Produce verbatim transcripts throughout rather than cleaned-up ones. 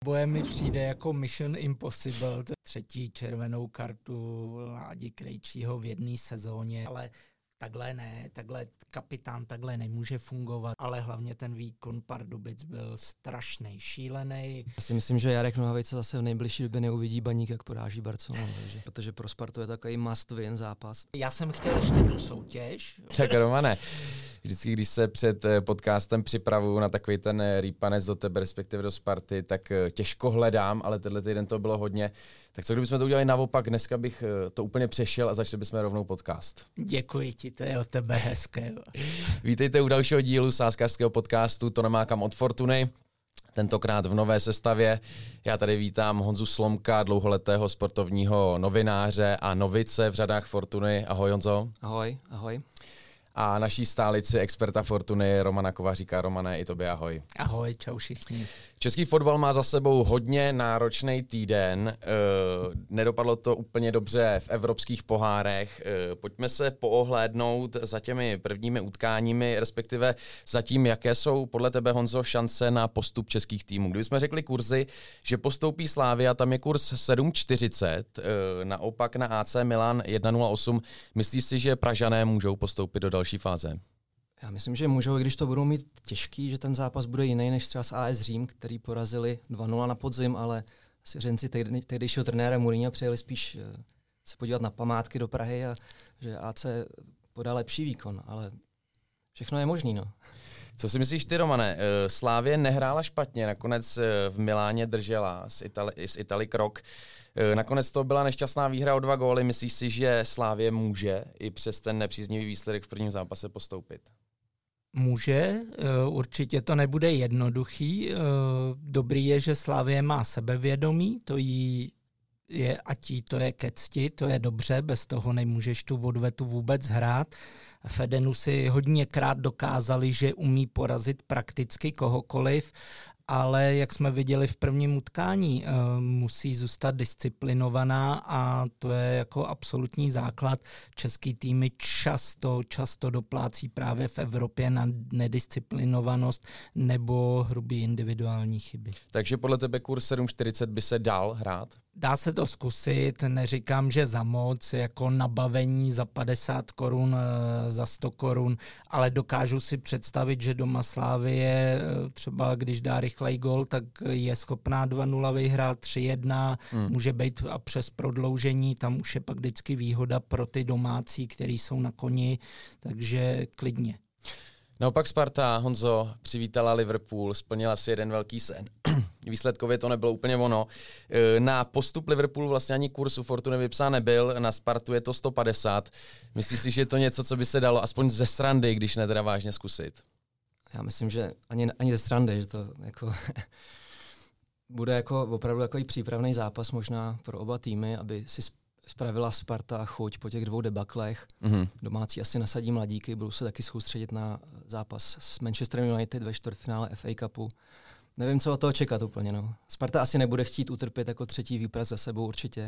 Boje mi přijde jako Mission Impossible, třetí červenou kartu Ládi Krejčího v jedné sezóně, ale takhle ne, takhle kapitán takhle nemůže fungovat, ale hlavně ten výkon Pardubic byl strašnej, šílený. Já si myslím, že Jarek Nohavica zase v nejbližší době neuvidí Baník, jak poráží Barcelonu, takže, protože pro Spartu je takový must win zápas. Já jsem chtěl ještě tu soutěž. Tak Romane, vždycky, když se před podcastem připravuju na takový ten rýpanec do tebe, respektive do Sparty, tak těžko hledám, ale tenhle týden to bylo hodně. Tak co kdybychom to udělali naopak, dneska bych to úplně přešel a začali bychom rovnou podcast. Děkuji ti, to je od tebe hezké. Vítejte u dalšího dílu sázkařského podcastu To nemá kam od Fortuny. Tentokrát v nové sestavě. Já tady vítám Honzu Slomka, dlouholetého sportovního novináře a novice v řadách Fortuny. Ahoj Honzo. Ahoj, ahoj. A naší stálici experta Fortuny Romana Kovaříka. Romane, i tobě ahoj. Ahoj, čau všichni. Český fotbal má za sebou hodně náročný týden. E, nedopadlo to úplně dobře v evropských pohárech. E, pojďme se poohlédnout za těmi prvními utkáními, respektive za tím, jaké jsou podle tebe, Honzo, šance na postup českých týmů. Kdybychom řekli kurzy, že postoupí Slavia, tam je kurz sedm čtyřicet, e, naopak na A C Milan jedna nula osm. Myslíš si, že Pražané můžou postoupit do další fáze? Já myslím, že můžou, i když to budou mít těžký, že ten zápas bude jiný než třeba s A S Řím, který porazili dva nula na podzim, ale Syřenci tehdejšího trenéra Mourinha přijeli spíš se podívat na památky do Prahy a že A C podá lepší výkon, ale všechno je možný, no. Co si myslíš ty, Romane? Slavie nehrála špatně, nakonec v Miláně držela z Itali, z Itali krok. Nakonec to byla nešťastná výhra o dva góly. Myslíš si, že Slavie může i přes ten nepříznivý výsledek v prvním zápase postoupit? Může, určitě to nebude jednoduchý. Dobrý je, že Slavie má sebevědomí, to jí je, ať jí to je ke cti, to je dobře, bez toho nemůžeš tu odvetu vůbec hrát. Fedenu si hodněkrát dokázali, že umí porazit prakticky kohokoliv, ale jak jsme viděli v prvním utkání, musí zůstat disciplinovaná a to je jako absolutní základ. Český týmy často, často doplácí právě v Evropě na nedisciplinovanost nebo hrubý individuální chyby. Takže podle tebe kurz sedm čtyřicet by se dal hrát? Dá se to zkusit, neříkám, že za moc, jako nabavení za padesát korun, za sto korun, ale dokážu si představit, že doma Slavie, třeba když dá rychlej gol, tak je schopná dva nula vyhrát, tři jedna, hmm. může být a přes prodloužení, tam už je pak vždycky výhoda pro ty domácí, který jsou na koni, takže klidně. Naopak Sparta, Honzo, přivítala Liverpool, splnila si jeden velký sen. Výsledkově to nebylo úplně ono. Na postup Liverpoolu vlastně ani kurz u Fortuny vypsán nebyl, na Spartu je to sto padesát. Myslíš si, že je to něco, co by se dalo aspoň ze srandy, když ne teda vážně zkusit? Já myslím, že ani, ani ze srandy, že to jako bude jako opravdu jako i přípravný zápas možná pro oba týmy, aby si spravila Sparta chuť po těch dvou debaklech. Mm-hmm. Domácí asi nasadí mladíky, budou se taky soustředit na zápas s Manchester United ve čtvrtfinále F A Cupu. Nevím, co od toho čekat úplně. No. Sparta asi nebude chtít utrpět jako třetí výprask za sebou určitě.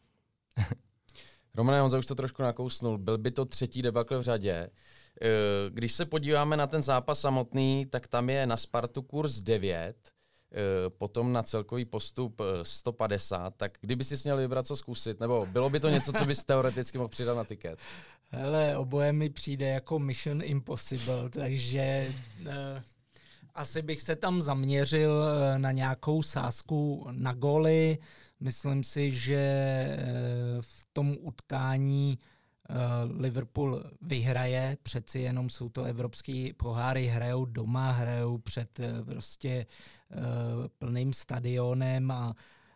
Romane, Honza už to trošku nakousnul. Byl by to třetí debakl v řadě. Když se podíváme na ten zápas samotný, tak tam je na Spartu kurz devět, potom na celkový postup sto padesát, tak kdyby si měl vybrat, co zkusit, nebo bylo by to něco, co bys teoreticky mohl přidat na tiket? Hele, oboje mi přijde jako Mission Impossible, takže uh, asi bych se tam zaměřil na nějakou sázku na góly. Myslím si, že uh, v tom utkání Liverpool vyhraje, přeci jenom jsou to evropský poháry, hrajou doma, hrajou před prostě uh, plným stadionem a,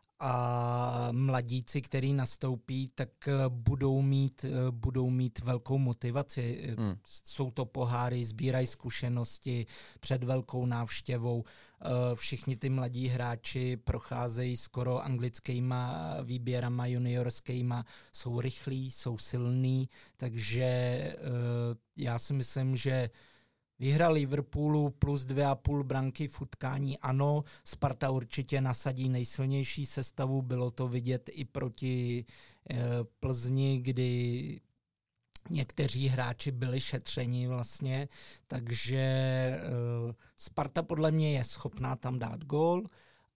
a mladíci, který nastoupí, tak budou mít, budou mít velkou motivaci. Hmm. Jsou to poháry, sbírají zkušenosti před velkou návštěvou. Všichni ty mladí hráči procházejí skoro anglickýma výběrama juniorskýma, jsou rychlí, jsou silní, takže já si myslím, že výhra Liverpoolu plus dvě a půl branky v utkání, ano, Sparta určitě nasadí nejsilnější sestavu, bylo to vidět i proti e, Plzni, kdy někteří hráči byli šetřeni vlastně, takže e, Sparta podle mě je schopná tam dát gól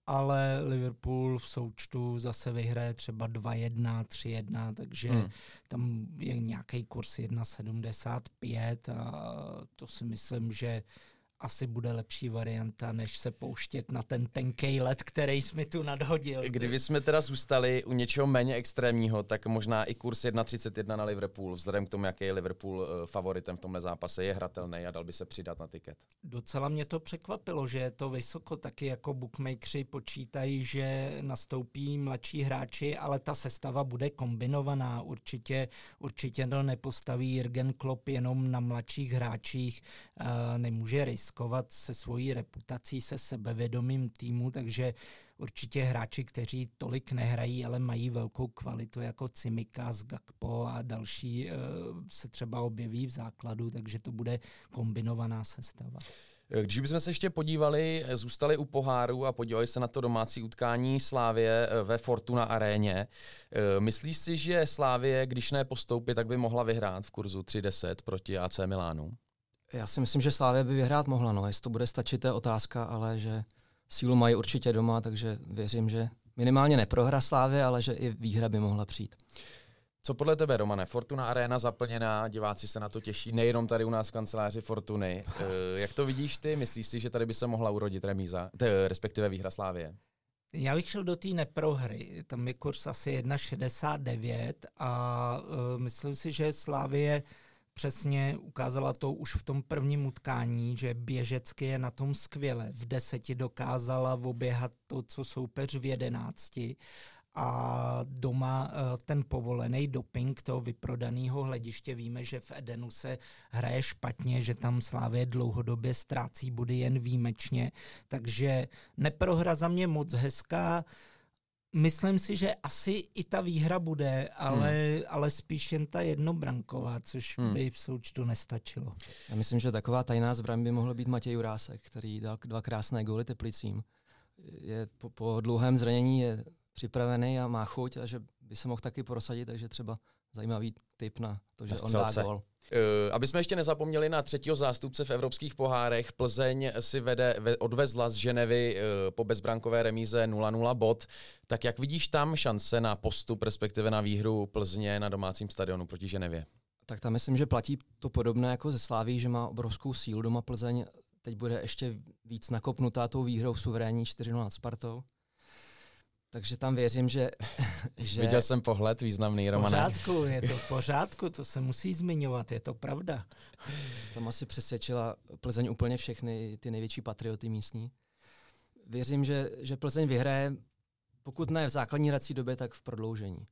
ale Liverpool v součtu zase vyhraje třeba dva jedna, tři jedna, takže hmm. tam je nějaký kurz jedna sedmdesát pět a to si myslím, že asi bude lepší varianta, než se pouštět na ten tenkej led, který jsi mi tu nadhodil. Kdyby jsme teda zůstali u něčeho méně extrémního, tak možná i kurz jedna třicet jedna na Liverpool, vzhledem k tomu, jaký je Liverpool favoritem v tomhle zápase, je hratelný a dal by se přidat na tiket. Docela mě to překvapilo, že je to vysoko, taky jako bookmakeri počítají, že nastoupí mladší hráči, ale ta sestava bude kombinovaná. Určitě, určitě to nepostaví Jürgen Klopp jenom na mladších hráčích, nemůže riskovat se svojí reputací, se sebevědomým týmu, takže určitě hráči, kteří tolik nehrají, ale mají velkou kvalitu, jako Tsimikas, Gakpo a další, se třeba objeví v základu, takže to bude kombinovaná sestava. Když bychom se ještě podívali, zůstali u poháru a podívali se na to domácí utkání Slavie ve Fortuna aréně, myslíš si, že Slavie, když ne postoupí, tak by mohla vyhrát v kurzu tři deset proti A C Milánu? Já si myslím, že Slavia by vyhrát mohla, no. Jestli to bude stačit, to je otázka, ale že sílu mají určitě doma, takže věřím, že minimálně neprohra Slavia, ale že i výhra by mohla přijít. Co podle tebe, Romane? Fortuna aréna zaplněná, diváci se na to těší, nejenom tady u nás v kanceláři Fortuny. E, jak to vidíš ty? Myslíš si, že tady by se mohla urodit remíza, t- respektive výhra Slavie? Já bych šel do té neprohry. Tam je kurz asi jedna šedesát devět a uh, myslím si, že Slavie přesně ukázala to už v tom prvním utkání, že běžecky je na tom skvěle. V deseti dokázala oběhat to, co soupeř v jedenácti. A doma ten povolený doping toho vyprodaného hlediště, víme, že v Edenu se hraje špatně, že tam Slavie dlouhodobě ztrácí body jen výjimečně, takže neprohra za mě moc hezká. Myslím si, že asi i ta výhra bude, ale, hmm. ale spíš jen ta jednobranková, což hmm. by v součtu nestačilo. Já myslím, že taková tajná zbraň by mohl být Matěj Jurásek, který dal dva krásné góly Teplicím. Je po, po dlouhém zranění je připravený a má chuť a že by se mohl taky prosadit, takže třeba zajímavý tip na to, že on dá gól. Uh, aby jsme ještě nezapomněli na třetího zástupce v evropských pohárech, Plzeň si vede, ve, odvezla z Ženevy uh, po bezbrankové remíze nula nula bod. Tak jak vidíš tam šance na postup, respektive na výhru Plzně na domácím stadionu proti Ženevě? Tak tam myslím, že platí to podobné jako ze Slaví, že má obrovskou sílu doma Plzeň. Teď bude ještě víc nakopnutá tou výhrou suverénní čtyři nula nad Spartou. Takže tam věřím, že... že... Viděl jsem pohled významný, Romane. V pořádku, je to v pořádku, to se musí zmiňovat, je to pravda. Tam asi přesvědčila Plzeň úplně všechny ty největší patrioty místní. Věřím, že, že Plzeň vyhraje, pokud ne v základní hrací době, tak v prodloužení.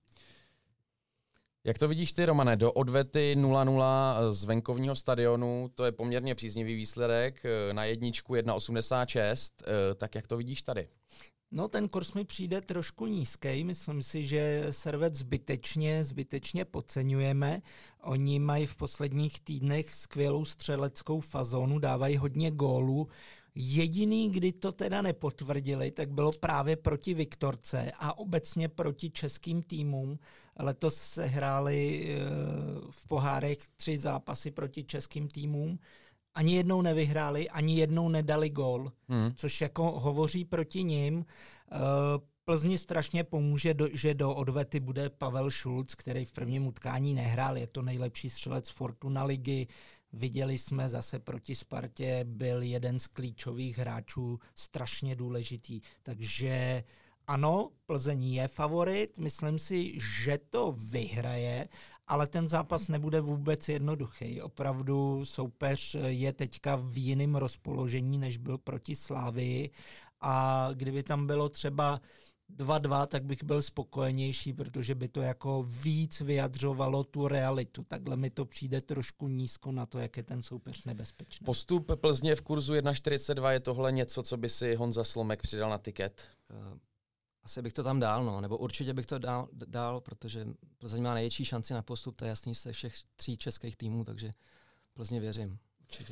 Jak to vidíš ty, Romane? Do odvety nula nula z venkovního stadionu, to je poměrně příznivý výsledek, na jedničku jedna osmdesát šest, tak jak to vidíš tady? No, ten kurz mi přijde trošku nízký. Myslím si, že Servet zbytečně, zbytečně podceňujeme. Oni mají v posledních týdnech skvělou střeleckou fazónu, dávají hodně gólů. Jediný, kdy to teda nepotvrdili, tak bylo právě proti Viktorce a obecně proti českým týmům. Letos se hráli v pohárech tři zápasy proti českým týmům. Ani jednou nevyhráli, ani jednou nedali gól, hmm. což jako hovoří proti nim. Plzni strašně pomůže, do, že do odvety bude Pavel Šulc, který v prvním utkání nehrál. Je to nejlepší střelec Fortuna ligy. Viděli jsme zase proti Spartě, byl jeden z klíčových hráčů, strašně důležitý. Takže ano, Plzeň je favorit, myslím si, že to vyhraje, ale ten zápas nebude vůbec jednoduchý. Opravdu soupeř je teďka v jiném rozpoložení, než byl proti Slavii, a kdyby tam bylo třeba dva dva, tak bych byl spokojenější, protože by to jako víc vyjadřovalo tu realitu. Takhle mi to přijde trošku nízko na to, jak je ten soupeř nebezpečný. Postup Plzně v kurzu jedna čtyřicet dva, je tohle něco, co by si Honza Slomek přidal na tiket? Uh, asi bych to tam dal, no, nebo určitě bych to dal, dal, protože Plzeň má největší šanci na postup, to je jasný se všech tří českých týmů, takže Plzně věřím, určitě.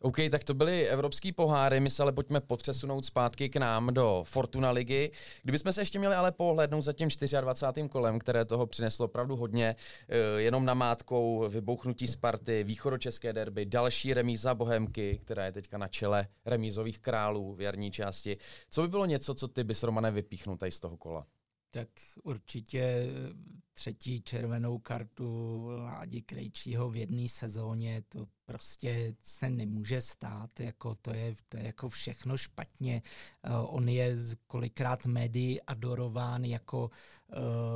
OK, tak to byly evropský poháry, my se ale pojďme potřesunout zpátky k nám do Fortuna ligy. Kdybychom se ještě měli ale pohlednout za tím dvacátým čtvrtým kolem, které toho přineslo opravdu hodně, jenom namátkou vybouchnutí Sparty, východočeské derby, další remíza Bohemky, která je teďka na čele remízových králů v jarní části. Co by bylo něco, co ty bys, Romane, vypíchnul tady z toho kola? Tak určitě třetí červenou kartu Ládi Krejčího v jedné sezóně, to prostě se nemůže stát, jako to je, to je jako všechno špatně. Uh, on je kolikrát médií adorován jako uh,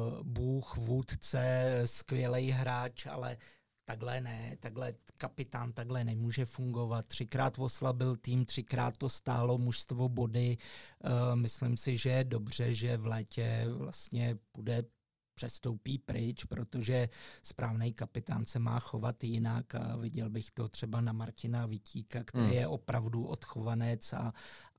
bůh, vůdce, skvělý hráč, ale takhle ne, takhle kapitán takhle nemůže fungovat. Třikrát oslabil tým, třikrát to stálo mužstvo body. Uh, myslím si, že je dobře, že v létě vlastně bude přestoupí pryč, protože správný kapitán se má chovat jinak a viděl bych to třeba na Martina Vítíka, který hmm. je opravdu odchovanec a,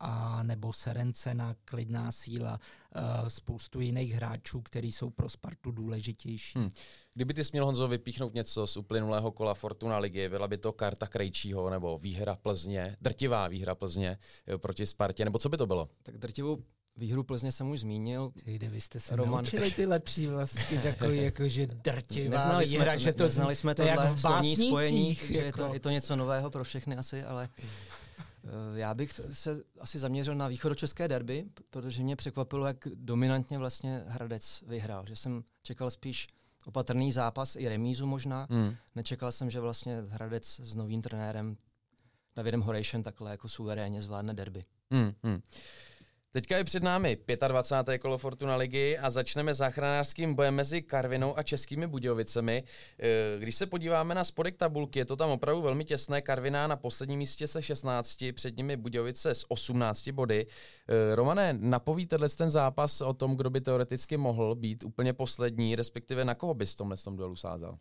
a nebo Serencena, klidná síla, uh, spoustu jiných hráčů, kteří jsou pro Spartu důležitější. Hmm. Kdyby ty směl, Honzo, vypíchnout něco z uplynulého kola Fortuna ligy, byla by to karta Krejčího nebo výhra Plzně, drtivá výhra Plzně proti Spartě, nebo co by to bylo? Tak drtivou výhru Plzně jsem už zmínil. Ty, kdyby jste se Roman... naučili ty lepší vlastky, takový jako, že drtivá neznali výhra, jsme to, že to, neznali jsme to je jak v slovní spojení, jako. že je to, je to něco nového pro všechny asi, ale uh, já bych se asi zaměřil na východočeské derby, protože mě překvapilo, jak dominantně vlastně Hradec vyhrál. Že jsem čekal spíš opatrný zápas, i remízu možná. Hmm. Nečekal jsem, že vlastně Hradec s novým trenérem Davidem Horejšem takhle jako suverénně zvládne derby. Hmm, hmm. Teďka je před námi dvacáté páté kolo Fortuna ligy a začneme záchranářským bojem mezi Karvinou a Českými Budějovicemi. Když se podíváme na spodek tabulky, je to tam opravdu velmi těsné. Karviná na posledním místě se šestnácti, před nimi Budějovice s osmnácti body. Romane, napoví tenhle ten zápas o tom, kdo by teoreticky mohl být úplně poslední, respektive na koho bys v tomhle tom duelu sázel?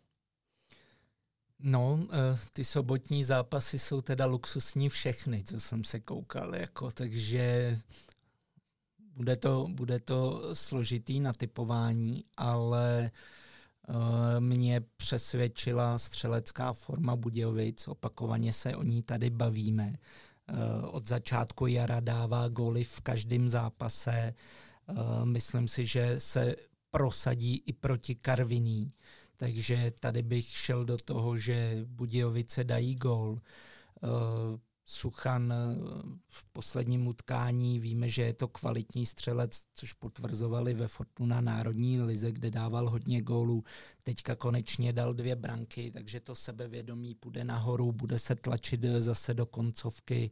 No, ty sobotní zápasy jsou teda luxusní všechny, co jsem se koukal, jako, takže bude to, bude to složitý na typování, ale uh, mě přesvědčila střelecká forma Budějovic, opakovaně se o ní tady bavíme. Uh, od začátku jara dává góly v každém zápase, uh, myslím si, že se prosadí i proti Karviní. Takže tady bych šel do toho, že Budějovice dají gól. Uh, Suchan v posledním utkání víme, že je to kvalitní střelec, což potvrzovali ve Fortuna národní lize, kde dával hodně gólů. Teďka konečně dal dvě branky, takže to sebevědomí půjde nahoru, bude se tlačit zase do koncovky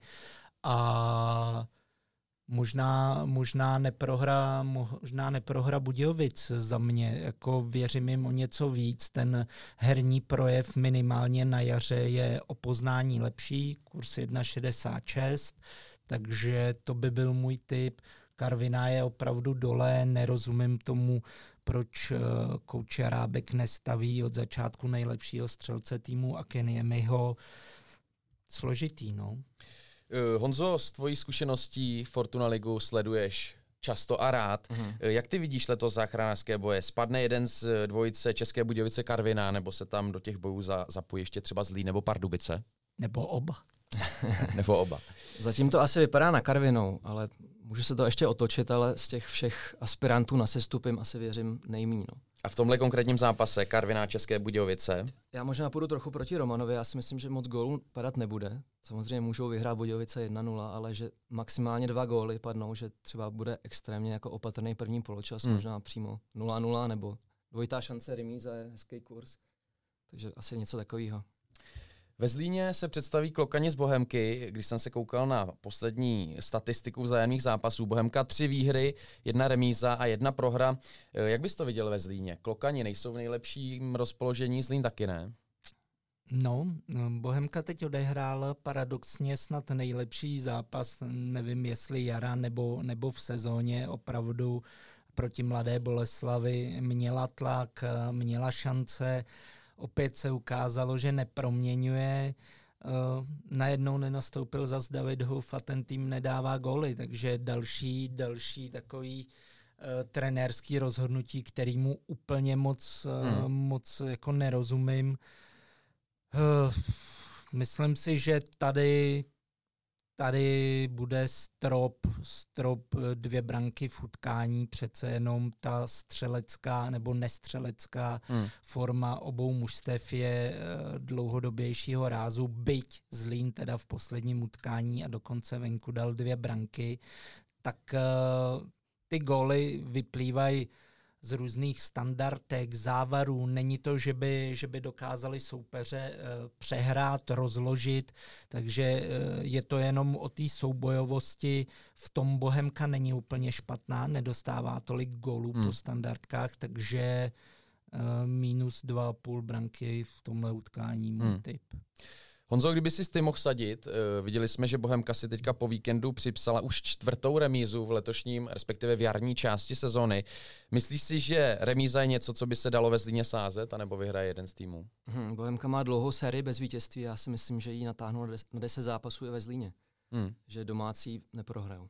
a Možná, možná, neprohra, možná neprohra Budějovic za mě, jako věřím jim o něco víc, ten herní projev minimálně na jaře je o poznání lepší, kurz jedna šedesát šest, takže to by byl můj tip. Karviná je opravdu dole, nerozumím tomu, proč kouč Járábek nestaví od začátku nejlepšího střelce týmu Akiniemiho. Složitý, no. Honzo, z tvojí zkušeností Fortuna ligu sleduješ často a rád. Mm. Jak ty vidíš letos záchranářské boje? Spadne jeden z dvojice České Budějovice Karviná, nebo se tam do těch bojů za, zapojí ještě třeba Zlín nebo Pardubice? Nebo oba. nebo oba. Zatím to asi vypadá na Karvinou, ale může se to ještě otočit, ale z těch všech aspirantů na sestupím asi věřím nejmíň. No. A v tomhle konkrétním zápase Karviná České Budějovice? Já možná půjdu trochu proti Romanovi, já si myslím, že moc gólů padat nebude. Samozřejmě můžou vyhrát Budějovice jedna nula, ale že maximálně dva góly padnou, že třeba bude extrémně jako opatrný první poločas, hmm. možná přímo nula nula nebo dvojitá šance remíza je hezký kurz. Takže asi něco takového. Ve Zlíně se představí Klokani z Bohemky. Když jsem se koukal na poslední statistiku vzájemných zápasů, Bohemka tři výhry, jedna remíza a jedna prohra. Jak bys to viděl ve Zlíně? Klokani nejsou v nejlepším rozpoložení, Zlín taky ne? No, Bohemka teď odehrála paradoxně snad nejlepší zápas, nevím jestli jara nebo, nebo v sezóně, opravdu proti Mladé Boleslavi měla tlak, měla šance. Opět se ukázalo, že neproměňuje. Uh, najednou nenastoupil zas David Huf a ten tým nedává góly, takže další, další takový uh, trenérský rozhodnutí, kterýmu úplně moc, uh, hmm. moc jako nerozumím. Uh, myslím si, že tady Tady bude strop, strop dvě branky v utkání, přece jenom ta střelecká nebo nestřelecká hmm. forma obou mužstev je dlouhodobějšího rázu, byť Zlín teda v posledním utkání a dokonce venku dal dvě branky, tak uh, ty góly vyplývají z různých standardek, závarů. Není to, že by, že by dokázali soupeře uh, přehrát, rozložit, takže uh, je to jenom o té soubojovosti. V tom Bohemka není úplně špatná, nedostává tolik gólů hmm. po standardkách, takže uh, minus dva a půl branky v tomhle utkání můj hmm. tip. Honzo, kdyby si ty mohl sadit, viděli jsme, že Bohemka si teďka po víkendu připsala už čtvrtou remízu v letošním, respektive v jarní části sezóny. Myslíš si, že remíza je něco, co by se dalo ve Zlíně sázet, anebo vyhraje jeden z týmů? Hmm, Bohemka má dlouhou sérii bez vítězství, já si myslím, že ji natáhnou na deset zápasů i ve Zlíně. Hmm. Že domácí neprohrajou.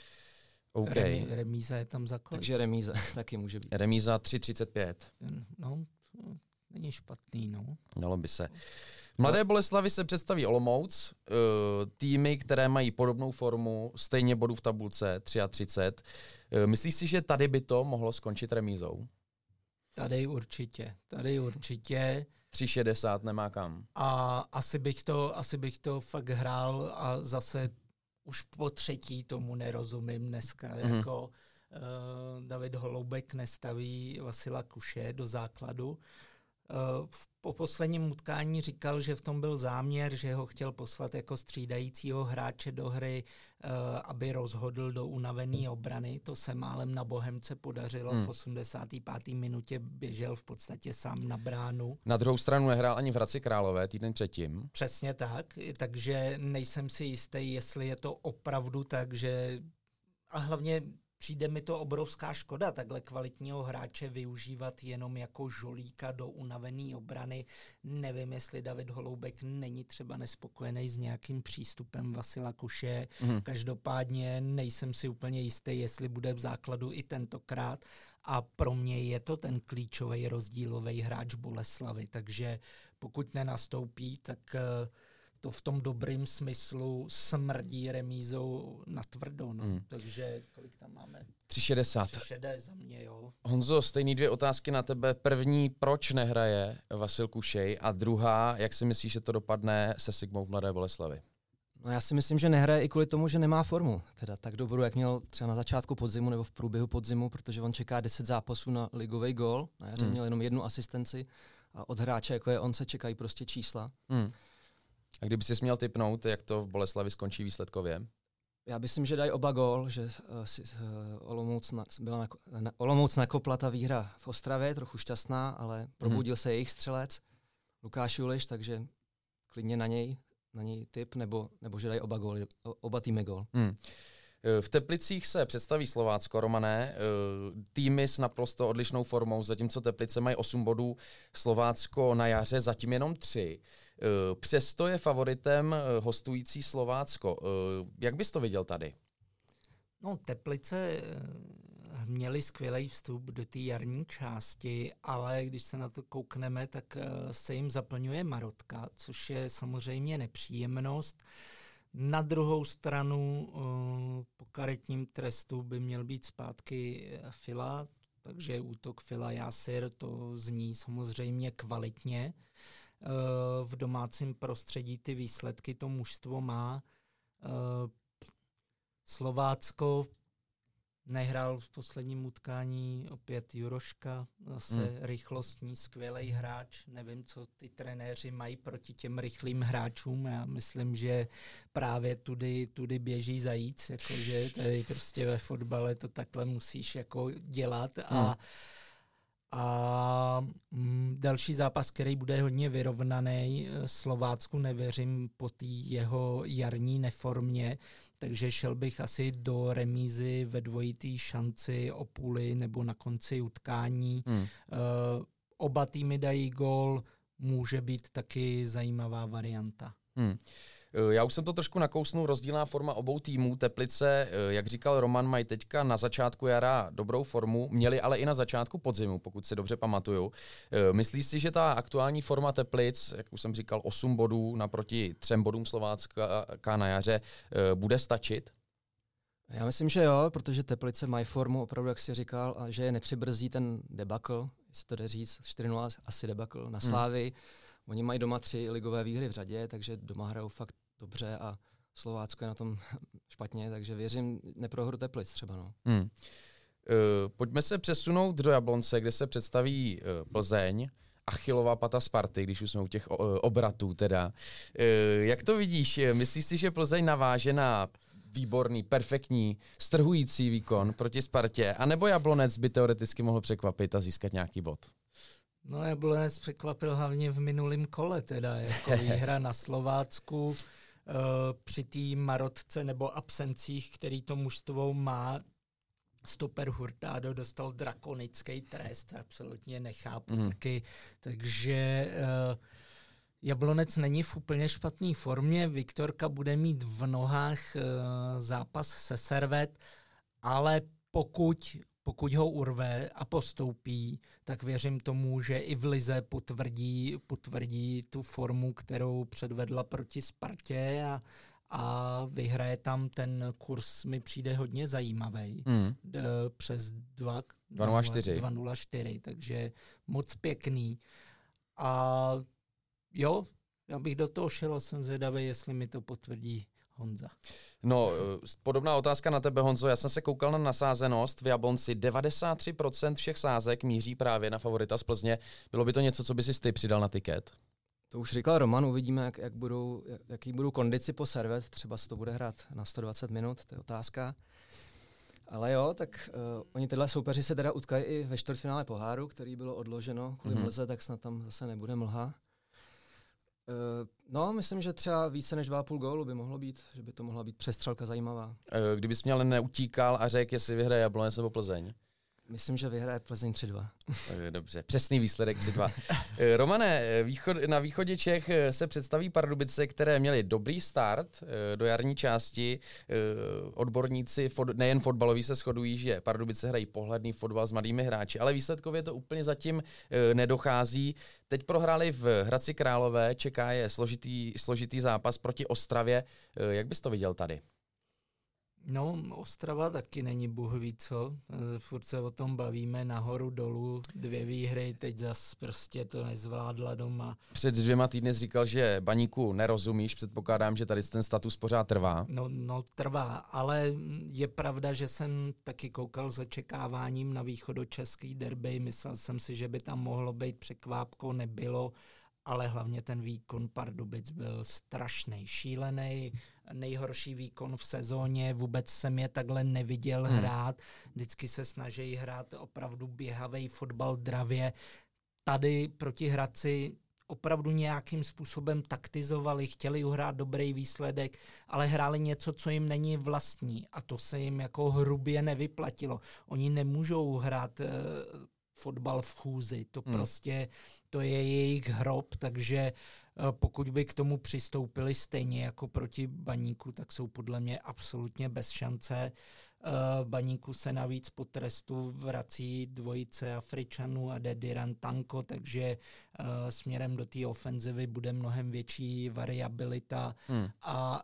Okay. Remí, remíza je tam za kolik? Takže remíza taky může být. Remíza tři třicet pět. No, není špatný, no. Dalo by se. Mladé Boleslavi se představí Olomouc, týmy, které mají podobnou formu, stejně bodů v tabulce, třicet tři. Myslíš si, že tady by to mohlo skončit remízou? Tady určitě, tady určitě. tři šedesát nemá kam. A asi bych to, asi bych to fakt hrál a zase už po třetí tomu nerozumím dneska, mm-hmm. jako uh, David Holoubek nestaví Vasila Kuše do základu. Po posledním utkání říkal, že v tom byl záměr, že ho chtěl poslat jako střídajícího hráče do hry, aby rozhodl do unavené obrany. To se málem na Bohemce podařilo. Hmm. V osmdesáté páté minutě běžel v podstatě sám na bránu. Na druhou stranu nehrál ani v Hradci Králové týden předtím. Přesně tak, takže nejsem si jistý, jestli je to opravdu tak, že... A hlavně přijde mi to obrovská škoda takhle kvalitního hráče využívat jenom jako žolíka do unavené obrany. Nevím, jestli David Holoubek není třeba nespokojený s nějakým přístupem Vasila Kuše. Mm. Každopádně nejsem si úplně jistý, jestli bude v základu i tentokrát. A pro mě je to ten klíčový rozdílový hráč Boleslavy. Takže pokud nenastoupí, tak to v tom dobrým smyslu smrdí remízou natvrdo. No. Hmm. Takže kolik tam máme? tři šedesát. tři šedesát za mě, jo. Honzo, stejný dvě otázky na tebe. První, proč nehraje Vasil Kušej? A druhá, jak si myslíš, že to dopadne se Sigmou v Mladé Boleslavi? No já si myslím, že nehraje i kvůli tomu, že nemá formu. Teda tak dobrou, jak měl třeba na začátku podzimu nebo v průběhu podzimu, protože on čeká deset zápasů na ligový gól. Na jaře hmm. měl jenom jednu asistenci a od hráče, jako je on, se čekají prostě čísla. Hmm. A kdyby si měl tipnout, jak to v Boleslavi skončí výsledkově? Já myslím, že dají oba gól, že uh, si, uh, Olomouc, na, byla na, na, Olomouc nakopla ta výhra v Ostravě, trochu šťastná, ale probudil mm. se jejich střelec, Lukáš Juliš, takže klidně na něj, na něj tip, nebo, nebo že dají oba góly, oba týmy gól. Mm. V Teplicích se představí Slovácko, Romané, týmy s naprosto odlišnou formou, zatímco Teplice mají osm bodů, Slovácko na jaře zatím jenom tři. Přesto je favoritem hostující Slovácko. Jak bys to viděl tady? No, Teplice měli skvělý vstup do té jarní části, ale když se na to koukneme, tak se jim zaplňuje marotka, což je samozřejmě nepříjemnost. Na druhou stranu po karetním trestu by měl být zpátky Fila, takže útok Fila Jásir, to zní samozřejmě kvalitně. V domácím prostředí ty výsledky to mužstvo má. Slovácko nehrál v posledním utkání opět Juroška, zase hmm. rychlostní, skvělý hráč. Nevím, co ty trenéři mají proti těm rychlým hráčům. Já myslím, že právě tudy, tudy běží zajíc, jakože tady prostě ve fotbale to takhle musíš jako dělat. A, hmm. a mm, další zápas, který bude hodně vyrovnaný, Slovácku nevěřím po té jeho jarní neformě, takže šel bych asi do remízy ve dvojitý šanci o půli nebo na konci utkání. Hmm. Uh, oba týmy dají gól, může být taky zajímavá varianta. Hmm. Já už jsem to trošku nakousnul, rozdílná forma obou týmů. Teplice, jak říkal Roman, mají teďka na začátku jara dobrou formu, měli ale i na začátku podzimu, pokud si dobře pamatuju. Myslíš si, že ta aktuální forma Teplic, jak už jsem říkal, osm bodů naproti třem bodům Slovácka na jaře, bude stačit? Já myslím, že jo, protože Teplice mají formu opravdu, jak jsi říkal, a že je nepřibrzdí ten debakl, jestli to jde říct, čtyři nula asi debakl na Slávy. Hmm. Oni mají doma tři ligové výhry v řadě, takže doma hrajou fakt dobře a Slovácko je na tom špatně, takže věřím neprohru Teplic třeba. No. Hmm. Uh, pojďme se přesunout do Jablonce, kde se představí uh, Plzeň. Achillová pata Sparty, když už jsme u těch uh, obratů teda. Uh, jak to vidíš? Myslíš si, že Plzeň naváže na výborný, perfektní, strhující výkon proti Spartě, anebo Jablonec by teoreticky mohl překvapit a získat nějaký bod? No, Jablonec překvapil hlavně v minulém kole, teda jako výhra na Slovácku uh, při té marotce nebo absencích, který to mužstvo má. Stoper Hurtado dostal drakonický trest, absolutně nechápu mm. taky, takže uh, Jablonec není v úplně špatné formě, Viktorka bude mít v nohách uh, zápas se Servet, ale pokud, pokud ho urve a postoupí, tak věřím tomu, že i v lize potvrdí, potvrdí tu formu, kterou předvedla proti Spartě a, a vyhraje tam. Ten kurz mi přijde hodně zajímavý. Mm. D, přes dva nula čtyři, takže moc pěkný. A jo, já bych do toho šel a jsem zvědavý, jestli mi to potvrdí Honza. No, podobná otázka na tebe, Honzo. Já jsem se koukal na nasázenost v Jablonci. devadesát tři procent všech sázek míří právě na favorita z Plzně. Bylo by to něco, co by si ty přidal na tiket? To už říkal Roman, uvidíme, jak, jak budou, jak, jaký budou kondici po Servet. Třeba se to bude hrát na sto dvacet minut, to je otázka. Ale jo, tak uh, oni tyhle soupeři se teda utkají i ve čtvrtfinále poháru, který bylo odloženo kvůli mm-hmm. mlze, tak snad tam zase nebude mlha. Uh, no, myslím, že třeba více než dva a půl gólu by mohlo být, že by to mohla být přestřelka zajímavá. Kdybys mě ale neutíkal a řekl, jestli vyhraje Jablonec nebo Plzeň? Myslím, že vyhraje Plzeň tři dva. Dobře, přesný výsledek tři dva. Romane, východ, na východě Čech se představí Pardubice, které měly dobrý start do jarní části. Odborníci, nejen fotbaloví, se shodují, že Pardubice hrají pohledný fotbal s mladými hráči, ale výsledkově to úplně zatím nedochází. Teď prohráli v Hradci Králové, čeká je složitý, složitý zápas proti Ostravě. Jak bys to viděl tady? No, Ostrava taky není bůh ví co. Furt se o tom bavíme nahoru, dolů, dvě výhry, teď zas prostě to nezvládla doma. Před dvěma týdny jsi říkal, že Baníku nerozumíš, předpokládám, že tady ten status pořád trvá. No, no trvá, ale je pravda, že jsem taky koukal s očekáváním na východočeský derby, myslel jsem si, že by tam mohlo být překvápko, nebylo, ale hlavně ten výkon Pardubic byl strašný, šílený, nejhorší výkon v sezóně, vůbec jsem je takhle neviděl hmm. hrát, vždycky se snaží hrát opravdu běhavej fotbal dravě. Tady proti Hradci opravdu nějakým způsobem taktizovali, chtěli uhrát dobrý výsledek, ale hráli něco, co jim není vlastní a to se jim jako hrubě nevyplatilo. Oni nemůžou hrát uh, fotbal v chůzi, to hmm. prostě to je jejich hrob, takže pokud by k tomu přistoupili stejně jako proti Baníku, tak jsou podle mě absolutně bez šance. Baníku se navíc po trestu vrací dvojice Afričanů a Dediran Tanko, takže směrem do té ofenzivy bude mnohem větší variabilita hmm. a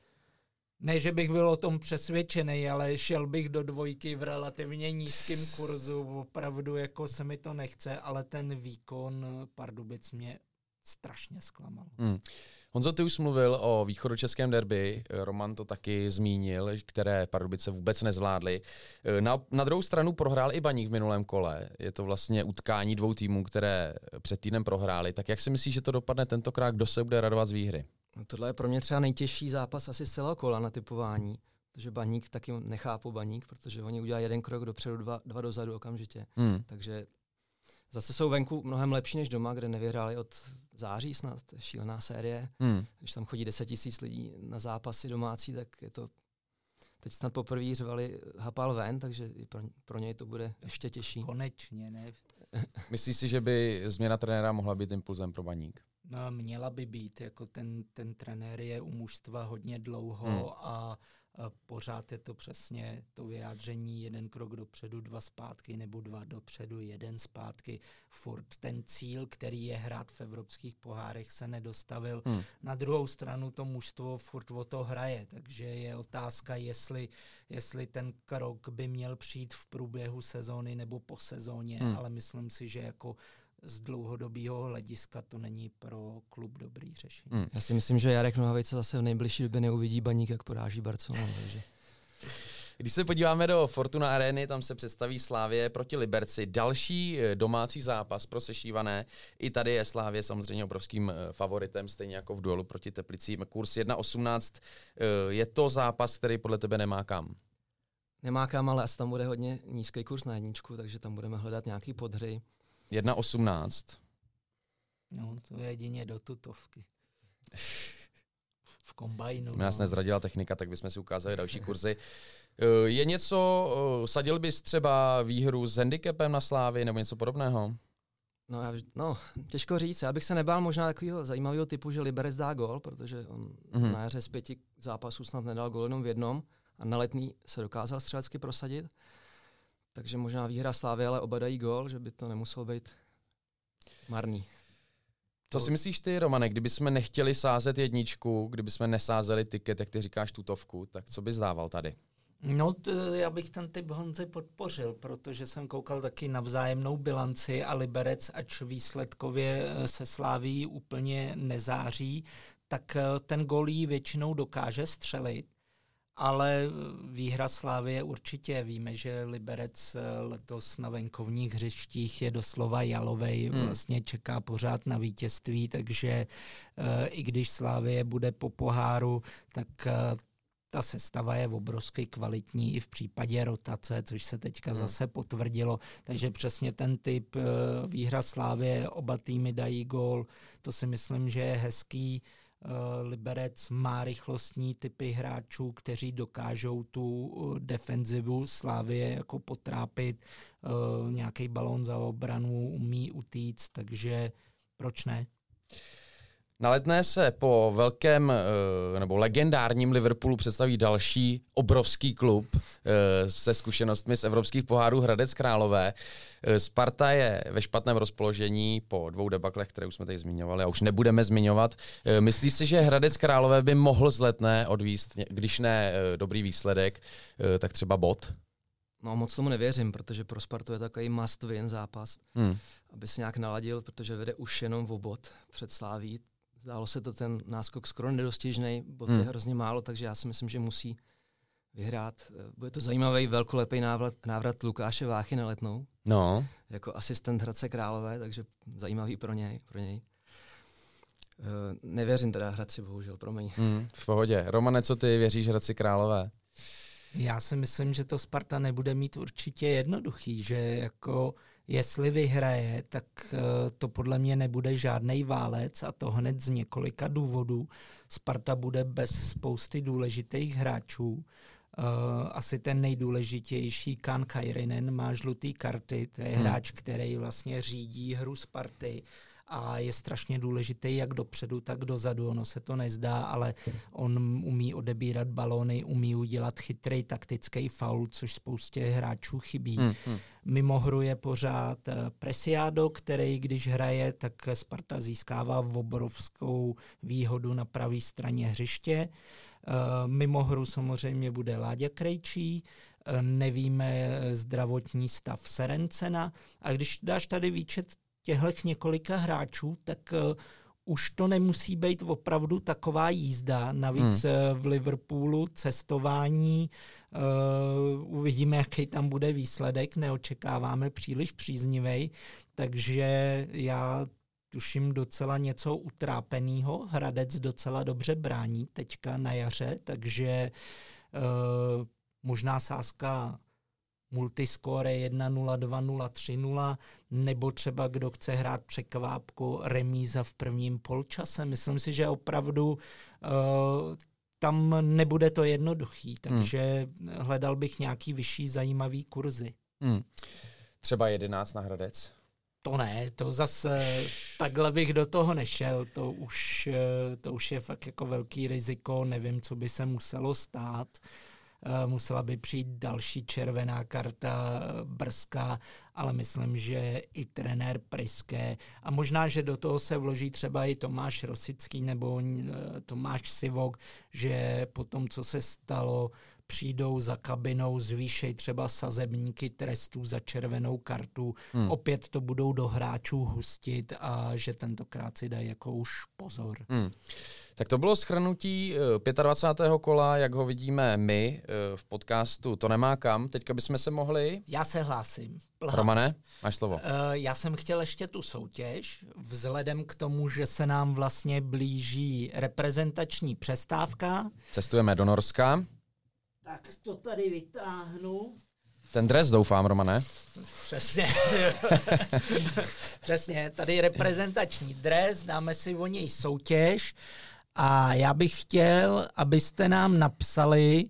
ne, že bych byl o tom přesvědčený, ale šel bych do dvojky v relativně nízkém kurzu, opravdu jako se mi to nechce, ale ten výkon Pardubic mě strašně zklamal. Hmm. Honzo, ty už mluvil o východočeském derby, Roman to taky zmínil, které Pardubice vůbec nezvládly. Na, na druhou stranu prohrál i Baník v minulém kole. Je to vlastně utkání dvou týmů, které před týdnem prohrály. Tak jak si myslíš, že to dopadne tentokrát, kdo se bude radovat z výhry? No, tohle je pro mě třeba nejtěžší zápas asi z celého kola na typování, protože Baník taky nechápu Baník, protože oni udělají jeden krok dopředu, dva, dva dozadu okamžitě. Hmm. Takže zase jsou venku mnohem lepší než doma, kde nevyhráli od září snad, to je šílená série. Hmm. Když tam chodí deset tisíc lidí na zápasy domácí, tak je to teď snad poprvé řvali Hapal ven, takže i pro, pro něj to bude ještě těžší. Konečně, ne? Myslíš si, že by změna trenéra mohla být impulzem pro Baník? Měla by být, jako ten, ten trenér je u mužstva hodně dlouho hmm. a pořád je to přesně to vyjádření jeden krok dopředu, dva zpátky, nebo dva dopředu, jeden zpátky. Furt ten cíl, který je hrát v evropských pohárech, se nedostavil. Hmm. Na druhou stranu to mužstvo furt o to hraje, takže je otázka, jestli, jestli ten krok by měl přijít v průběhu sezóny nebo po sezóně, hmm. ale myslím si, že jako z dlouhodobého hlediska to není pro klub dobrý řešení. Hmm. Já si myslím, že Jarek Nohavica zase v nejbližší době neuvidí Baník, jak poráží Barcelonu. Takže. Když se podíváme do Fortuna Areny, tam se představí Slavie proti Liberci. Další domácí zápas pro sešívané. I tady je Slavie samozřejmě obrovským favoritem, stejně jako v duelu proti Teplicím. Kurz jedna osmnáct. Je to zápas, který podle tebe nemá kam? Nemá kam, ale asi tam bude hodně nízký kurz na jedničku, takže tam budeme hledat nějaký podhry. jedna osmnáct. No, to je jedině do tutovky. V kombajnu. Nás no. nezradila technika, tak bychom si ukázali další kurzy. Je něco, sadil bys třeba výhru s handicapem na Slávii nebo něco podobného? No, já, no, těžko říct. Já bych se nebál možná takového zajímavého typu, že Liberec dá gól, protože on mm-hmm. na jaře z pěti zápasů snad nedal gól jenom v jednom a na Letný se dokázal střelecky prosadit. Takže možná výhra Slávy, ale oba dají gól, že by to nemuselo být marný. Co si myslíš ty, Romane, kdybychom nechtěli sázet jedničku, kdybychom nesázeli tiket, jak ty říkáš, tutovku, tak co bys dával tady? No, t- já bych ten typ Honzy podpořil, protože jsem koukal taky na vzájemnou bilanci a Liberec, ač výsledkově se Sláví úplně nezáří, tak ten gól jí většinou dokáže střelit. Ale výhra Slávie určitě. Víme, že Liberec letos na venkovních hřištích je doslova jalovej, hmm. vlastně čeká pořád na vítězství, takže uh, i když Slávie bude po poháru, tak uh, ta sestava je obrovsky kvalitní i v případě rotace, což se teďka hmm. zase potvrdilo. Takže přesně ten typ uh, výhra Slávie, oba týmy dají gól, to si myslím, že je hezký. Liberec má rychlostní typy hráčů, kteří dokážou tu defenzivu Slavie jako potrápit, nějaký balón za obranu umí utíct, takže proč ne? Na Letné se po velkém nebo legendárním Liverpoolu představí další obrovský klub se zkušenostmi z evropských pohárů Hradec Králové. Sparta je ve špatném rozpoložení po dvou debaklech, které už jsme tady zmiňovali a už nebudeme zmiňovat. Myslíš si, že Hradec Králové by mohl z Letné odvízt, když ne dobrý výsledek, tak třeba bod? No moc tomu nevěřím, protože pro Spartu je takový must win zápas, hmm. aby se nějak naladil, protože vede už jenom o bod před Sláví. Zdálo se to ten náskok skoro nedostižnej, bod hmm. je hrozně málo, takže já si myslím, že musí vyhrát. Bude to zajímavý velkolepý návrat, návrat Lukáše Váchy na Letnou. No. Jako asistent Hradce Králové, takže zajímavý pro něj. Pro něj. Uh, nevěřím teda Hradci, bohužel, promiň. Hmm, v pohodě. Romane, co ty věříš Hradci Králové? Já si myslím, že to Sparta nebude mít určitě jednoduchý, že jako jestli vyhraje, tak to podle mě nebude žádnej válec a to hned z několika důvodů. Sparta bude bez spousty důležitých hráčů. Asi ten nejdůležitější Kan Kairinen má žlutý karty, to je hmm. hráč, který vlastně řídí hru Sparty a je strašně důležitý jak dopředu, tak dozadu. Ono se to nezdá, ale on umí odebírat balóny, umí udělat chytrý taktický faul, což spoustě hráčů chybí. Hmm, hmm. Mimo hru je pořád Preciado, který když hraje, tak Sparta získává obrovskou výhodu na pravé straně hřiště. Mimo hru samozřejmě bude Láďa Krejčí, nevíme zdravotní stav Serencena a když dáš tady výčet těchto několika hráčů, tak uh, už to nemusí být opravdu taková jízda. Navíc hmm. uh, v Liverpoolu cestování, uh, uvidíme, jaký tam bude výsledek, neočekáváme příliš příznivý, takže já tuším docela něco utrápenýho. Hradec docela dobře brání teďka na jaře, takže uh, možná sázka multiscore jedna nula, dva nula, tři nula, nebo třeba kdo chce hrát překvápku remíza v prvním polčase. Myslím si, že opravdu uh, tam nebude to jednoduchý, takže hmm. hledal bych nějaký vyšší zajímavý kurzy. Hmm. Třeba jedenáct na Hradec? To ne, to zase takhle bych do toho nešel, to už, to už je fakt jako velký riziko, nevím, co by se muselo stát. Musela by přijít další červená karta brzká, ale myslím, že i trenér Priske a možná, že do toho se vloží třeba i Tomáš Rosický nebo Tomáš Sivok, že po tom, co se stalo, přijdou za kabinou, zvýšej třeba sazebníky trestů za červenou kartu. Hmm. Opět to budou do hráčů hustit a že tentokrát si dají jako už pozor. Hmm. Tak to bylo shrnutí dvacátého pátého kola, jak ho vidíme my v podcastu To nemá kam. Teďka bychom se mohli... Já se hlásím. Plha. Romane, máš slovo. Uh, já jsem chtěl ještě tu soutěž, vzhledem k tomu, že se nám vlastně blíží reprezentační přestávka. Cestujeme do Norska. Tak to tady vytáhnu. Ten dres, doufám, Romane. Přesně. Přesně, tady reprezentační dres, dáme si o něj soutěž a já bych chtěl, abyste nám napsali,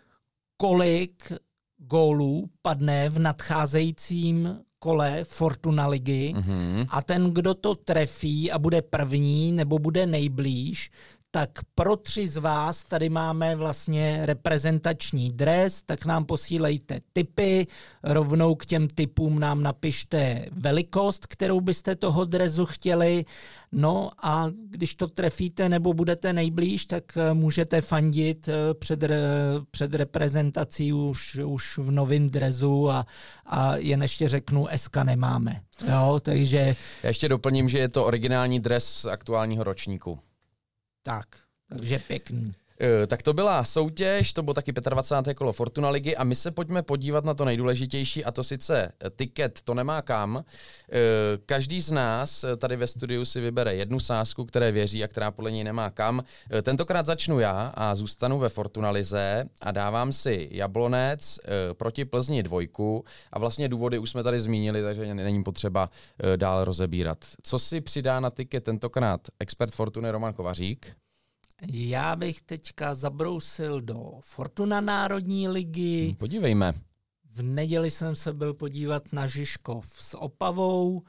kolik gólů padne v nadcházejícím kole Fortuna ligy mm-hmm. a ten, kdo to trefí a bude první nebo bude nejblíž, tak pro tři z vás tady máme vlastně reprezentační dres, tak nám posílejte tipy, rovnou k těm tipům nám napište velikost, kterou byste toho dresu chtěli, no a když to trefíte nebo budete nejblíž, tak můžete fandit před, před reprezentací už, už v novém dresu a, a jen ještě řeknu, S K nemáme. Jo, takže... Já ještě doplním, že je to originální dres z aktuálního ročníku. Tak, takže pěkný. Uh, tak to byla soutěž, to bylo taky dvacátého pátého kolo Fortuna ligy a my se pojďme podívat na to nejdůležitější a to sice tiket To nemá kam. Uh, každý z nás tady ve studiu si vybere jednu sázku, které věří a která podle něj nemá kam. Uh, tentokrát začnu já a zůstanu ve Fortuna lize a dávám si Jablonec uh, proti Plzni dvojku a vlastně důvody už jsme tady zmínili, takže není potřeba uh, dál rozebírat. Co si přidá na tiket tentokrát expert Fortuny Roman Kovařík? Já bych teďka zabrousil do Fortuna národní ligy. Podívejme. V neděli jsem se byl podívat na Žižkov s Opavou.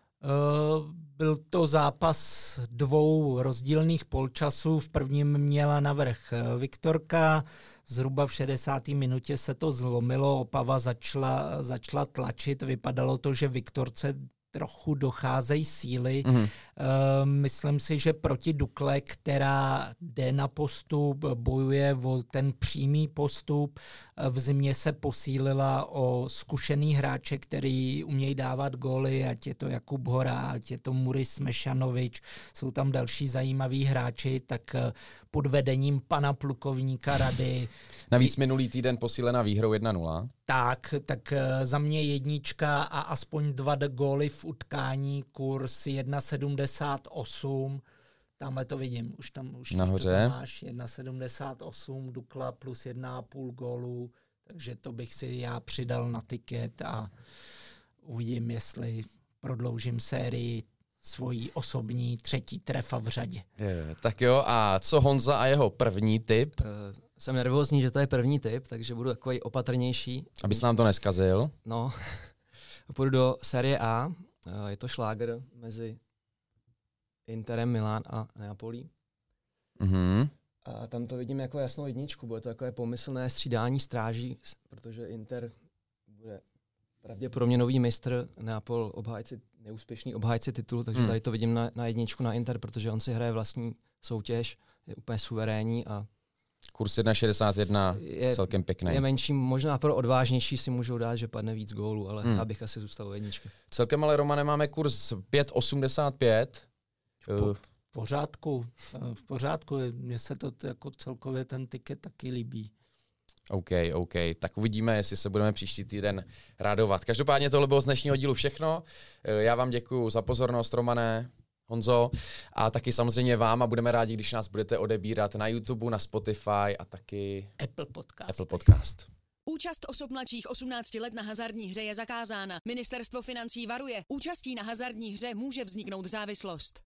Byl to zápas dvou rozdílných polčasů. V prvním měla navrch Viktorka. Zhruba v šedesáté minutě se to zlomilo. Opava začala, začala tlačit. Vypadalo to, že Viktorce trochu docházejí síly. Mm-hmm. Uh, myslím si, že proti Dukle, která jde na postup, bojuje o ten přímý postup, v zimě se posílila o zkušený hráče, který umějí dávat góly, ať je to Jakub Hora, ať je to Muris Mešanovič, jsou tam další zajímaví hráči, tak pod vedením pana plukovníka Rady. Navíc minulý týden posílená výhrou jedna nula. Tak, tak za mě jednička a aspoň dva góly v utkání, kurz jedna sedmdesát osm. Tamhle to vidím, už tam už nahoře. To máš jedna sedmdesát osm, Dukla plus jedna a půl gólu, takže to bych si já přidal na tiket a uvidím, jestli prodloužím sérii svojí osobní třetí trefa v řadě. Je, tak jo, a co Honza a jeho první tip? Uh, jsem nervózní, že to je první tip, takže budu takový opatrnější. Abys nám to neskazil. No, půjdu do série A, uh, je to šláger mezi Interem, Milán a Neapolí. Mm-hmm. A tam to vidím jako jasnou jedničku, bude to takové pomyslné střídání stráží, protože Inter bude pravděpodobně nový mistr, Neapol obhájci, neúspěšný obhájci titulu, takže hmm. tady to vidím na, na jedničku na Inter, protože on si hraje vlastní soutěž, je úplně suverénní a kurz jedna šedesát jedna je celkem pěkný. Je menší, možná pro odvážnější si můžou dát, že padne víc gólů, ale hmm. já bych asi zůstal u jedničky. Celkem ale, Romane, máme kurz pět osmdesát pět. Po, v pořádku, v pořádku, mně se to jako celkově ten tiket taky líbí. OK, OK. Tak uvidíme, jestli se budeme příští týden radovat. Každopádně tohle bylo z dnešního dílu všechno. Já vám děkuji za pozornost, Romane, Honzo, a taky samozřejmě vám a budeme rádi, když nás budete odebírat na YouTube, na Spotify a taky Apple Podcast. Apple Podcast. Účast osob mladších osmnácti let na hazardní hře je zakázána. Ministerstvo financí varuje. Účastí na hazardní hře může vzniknout závislost.